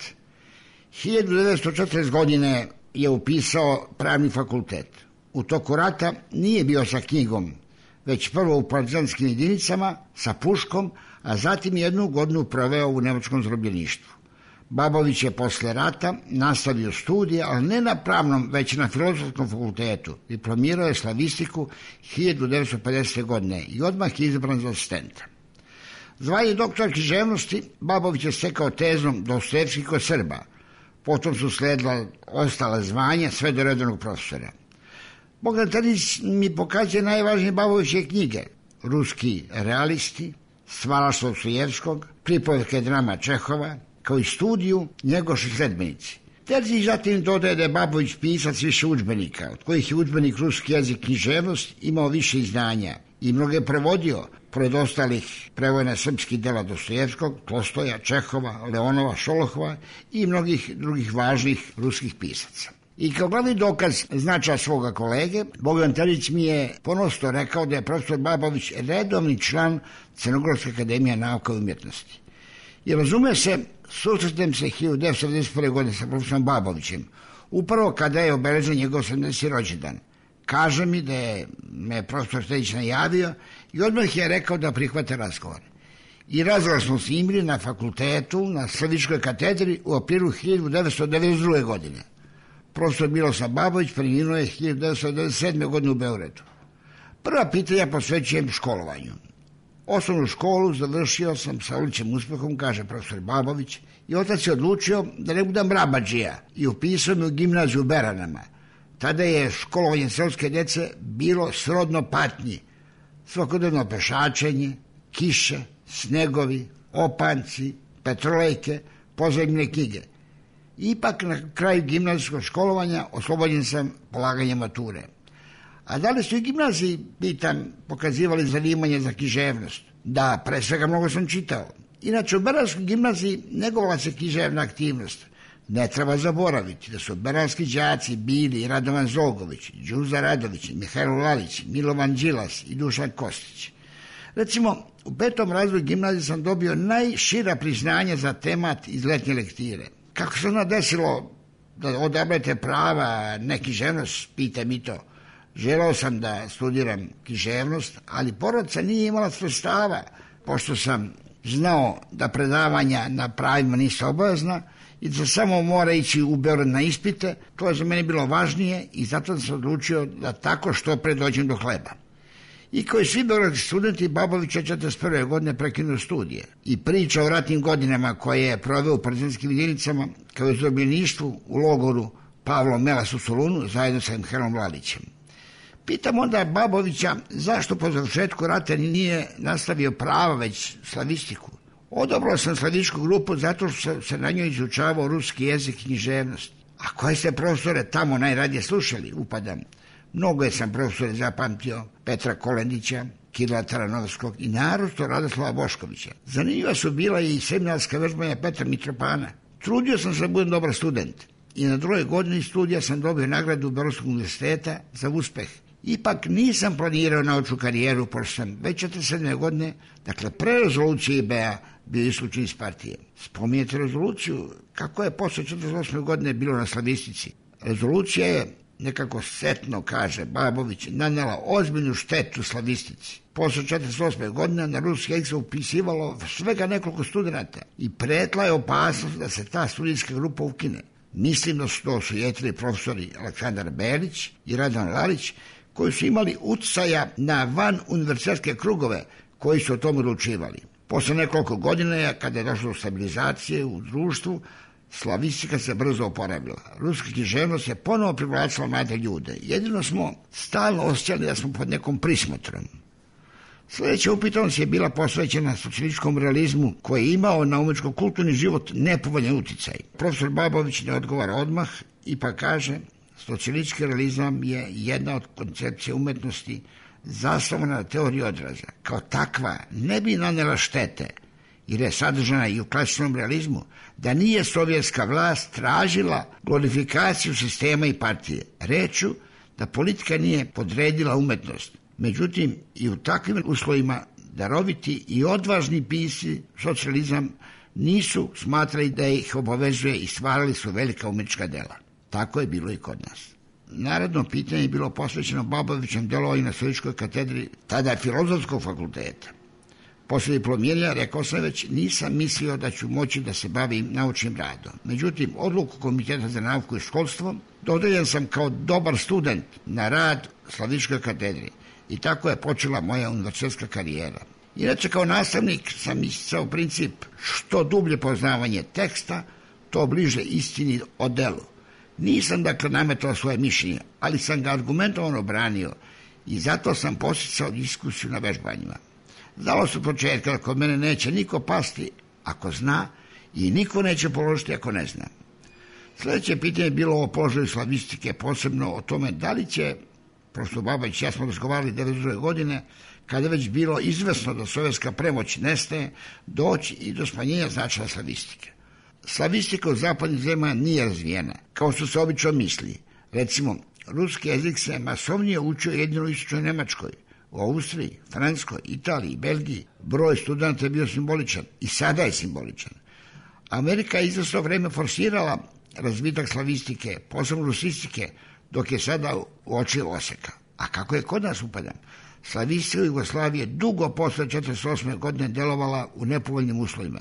1940 godine je upisao pravni fakultet. U toku rata nije bio sa knjigom, već prvo u partizanskim jedinicama sa puškom, a zatim 1 godinu proveo u nemačkom zarobljeništvu. Babović je posle rata nastavio studije, ali ne na pravnom, već na filozofskom fakultetu. Diplomirao je slavistiku 1950. godine i odmah je izabran za asistenta. Zvanje doktora književnosti Babović je stekao tezom Dostojevski kod Srba. Potom su sledila ostala zvanja sve do redovnog profesora. Bogdan Terzić mi pokazuje najvažnije Babovićeve knjige: Ruski realisti, Stvaralaštvo Dostojevskog, Pripovetke drama Čehova, kao i studiju Njegoši sledbenici. Terzić zatim dodaje da je Babović pisac više udžbenika, od kojih je udžbenik Ruski jezik književnost imao više izdanja i mnoge prevodio, pored ostalih prevoja srpskih dela Dostojevskog, Tolstoja, Čehova, Leonova, Šolohova i mnogih drugih važnih ruskih pisaca. I kao glavni dokaz značaja svoga kolege, Bogdan Terzić mi je ponosno rekao da je profesor Babović redovni član Crnogorske akademije nauka i umjetnosti. I razume se, susretem se 1991. godine sa profesorom Babovićem, upravo kada je obeležen njegov 70. rođendan. Kaže mi da je me profesor Terzić najavio i odmah je rekao da prihvate razgovor. I razgovor smo snimili na fakultetu, na Slavičkoj katedri u aprilu 1992. godine. Profesor Milosav Babović preminuo je 1997. godine u Beogradu. Prva pitanja posvećujem školovanju. Osnovnu školu završio sam sa odličnim uspehom, kaže profesor Babović, i otac je odlučio da ne budem rabadžija i upisao me u gimnaziju u Beranama. Tada je školovanje seoske djece bilo srodno patnji. Svakodnevno pešačenje, kiše, snegovi, opanci, petrolejke, pozajmne knjige. Ipak na kraju gimnazijskog školovanja oslobođen sam polaganja mature. A da li su i gimnaziji, pitam, pokazivali zanimanje za književnost? Da, pre svega mnogo sam čitao. Inače, u Beranskoj gimnaziji negovala se književna aktivnost. Ne treba zaboraviti da su beranski đaci bili Radovan Zogović, Đuza Radović, Mihajlo Lalić, Milovan Đilas i Dušan Kostić. Recimo, u 5. razredu gimnazije sam dobio najšira priznanja za temat iz letnje lektire. Kako se ono desilo da odaberete prava, ne književnost, pita mi to. Želeo sam da studiram književnost, ali porodica nije imala sredstava, pošto sam znao da predavanja na pravima nisu obavezna i da samo mora ići u Beograd na ispite. To je za mene bilo važnije i zato sam se odlučio da tako što pre dođem do hleba. I kao i svi beogradski studenti, Babović je 1941. godine prekinuo studije i priča o ratnim godinama koje je proveo u partizanskim jedinicama, kao i u zarobljeništvu u logoru Pavlo Melas u Solunu zajedno sa Mihajlom Lalićem. Pitam onda Babovića zašto po završetku rata nije nastavio prava, već slavistiku. Odabrao sam slavističku grupu zato što se na njoj izučavao ruski jezik i književnost. A koje ste profesore tamo najradije slušali, upadam. Mnogo je sam profesore zapamtio, Petra Kolendića, Kirila Taranovskog i naročito Radoslava Boškovića. Zanimljiva su bila i seminarska vežbanja Petra Mitropana. Trudio sam se da budem dobar student i na 2. godini studija sam dobio nagradu Beogradskog univerziteta za uspeh. Ipak nisam planirao naučnu karijeru, pošto sam već 47. godine, dakle pre rezolucije IB-a, bio isključen iz partije. Spominjete rezoluciju, kako je posle 48. godine bilo na slavistici. Rezolucija je, nekako setno kaže Babović, nanela ozbiljnu štetu slavistici. Posle 48. godine na ruski jezik se upisivalo svega nekoliko studenata i pretla je opasnost da se ta studijska grupa ukine. Mislim da su to sujetili profesori Aleksandar Belić i Radovan Lalić, koji su imali uticaja na van univerzitetske krugove koji su o tome odlučivali. Posle nekoliko godina, kada je došlo do stabilizacije u društvu, slavistika se brzo oporavila. Ruska književnost je ponovo privlačila mlade ljude. Jedino smo stalno osjećali da smo pod nekom prismotrom. Sljedeća upitanost je bila posvećena socijalističkom realizmu koji je imao na umetničko-kulturni život nepovoljan uticaj. Profesor Babović ne odgovara odmah, ipak kaže: socijalistički realizam je jedna od koncepcija umetnosti zasnovana na teoriji odraza. Kao takva ne bi nanela štete, jer je sadržana i u klasičnom realizmu, da nije sovjetska vlast tražila glorifikaciju sistema i partije. Reču da politika nije podredila umetnost. Međutim, i u takvim uslovima daroviti i odvažni pisci socijalizam nisu smatrali da ih obavezuje i stvarali su velika umetnička dela. Tako je bilo i kod nas. Naredno pitanje je bilo posvećeno Babovićem delovanju na Slavičkoj katedri, tada Filozofskog fakulteta. Posle diplomiranja, rekao sam već, nisam mislio da ću moći da se bavim naučnim radom. Međutim, odluku Komiteta za nauku i školstvo dodeljen sam kao dobar student na rad Slavističkoj katedri i tako je počela moja univerzitetska karijera. Inače, kao nastavnik sam isticao princip što dublje poznavanje teksta, to bliže istini o delu. Nisam, dakle, nametao svoje mišljenje, ali sam ga argumentovano branio i zato sam posticao diskusiju na vežbanjima. Znalo se u početka da kod mene neće niko pasti ako zna i niko neće položiti ako ne zna. Sljedeće pitanje je bilo o položaju slavistike, posebno o tome da li će, profesor Babović i ja smo razgovarali 1992. godine, kada je već bilo izvesno da sovjetska premoć nestaje, doći i do smanjenja značaja slavistike. Slavistika u zapadnim zemljama nije razvijena, kao što se obično misli. Recimo, ruski jezik se masovnije učio jedino u istočnoj Nemačkoj, u Austriji, Francuskoj, Italiji, Belgiji. Broj studenta je bio simboličan i sada je simboličan. Amerika je izvesno vreme forsirala razvitak slavistike, posebno rusistike, dok je sada uočio oseka. A kako je kod nas upadam? Slavistika u Jugoslaviji je dugo posle 1948. godine delovala u nepovoljnim uslovima.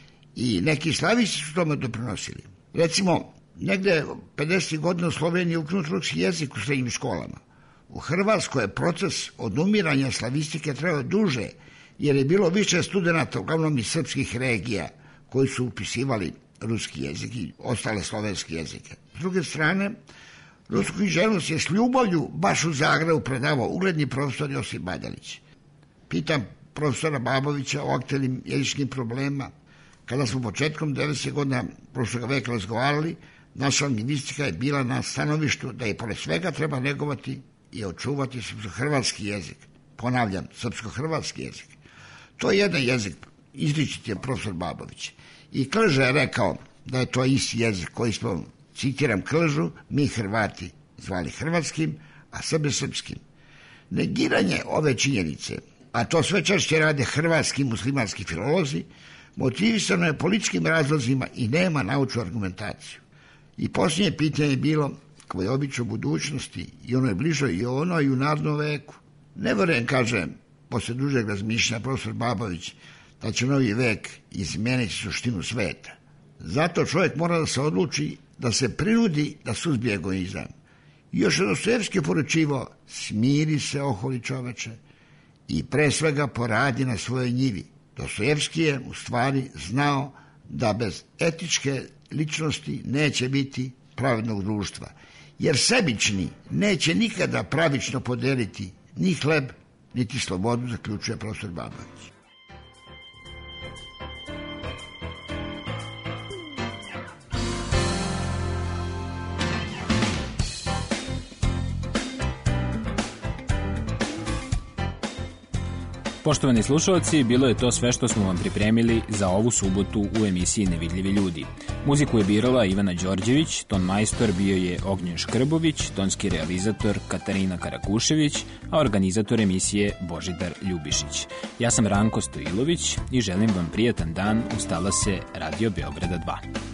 I neki slavisti su tome doprinosili. Recimo, negde 50. godina u Sloveniji je ukinut ruski jezik u srednjim školama. U Hrvatskoj je proces odumiranja slavistike trajao duže, jer je bilo više studenata, uglavnom iz srpskih regija, koji su upisivali ruski jezik i ostale slovenske jezike. S druge strane, rusku književnost je s ljubavlju baš u Zagrebu predavao ugledni profesor Josip Badalić. Pitam profesora Babovića o aktuelnim jezičkim problemima. Kada smo početkom 90. godina prošlog veka razgovarali, naša lingvistika je bila na stanovištu da je pored svega treba negovati i očuvati srpsko-hrvatski jezik. Ponavljam, srpsko-hrvatski jezik. To je jedan jezik, izričit je profesor Babović. I Klža je rekao da je to isti jezik koji smo, citiram Klžu, mi Hrvati zvali hrvatskim, a Srbe srpskim. Negiranje ove činjenice, a to sve češće rade hrvatski muslimanski filolozi, motivisano je političkim razlozima i nema naučnu argumentaciju. I posljednje pitanje je bilo, kao je obično budućnosti, i ono je bližo i ono i u narodnom veku. Ne vjerujem, kažem, posle dužeg razmišljanja profesor Babović, da će novi vek izmeniti suštinu sveta. Zato čovjek mora da se odluči, da se prinudi da suzbije egoizam. I još je Dostojevski poručivo, smiri se, oholi čoveče, i pre svega poradi na svojoj njivi. Dostojevski je u stvari znao da bez etičke ličnosti neće biti pravednog društva, jer sebični neće nikada pravično podeliti ni hleb, niti slobodu, zaključuje profesor Babović. Poštovani slušalci, bilo je to sve što smo vam pripremili za ovu subotu u emisiji Nevidljivi ljudi. Muziku je birala Ivana Đorđević, ton majstor bio je Ognjen Škrbović, tonski realizator Katarina Karakušević, a organizator emisije Božidar Ljubišić. Ja sam Ranko Stojilović i želim vam prijatan dan uz talase Radio Beograda 2.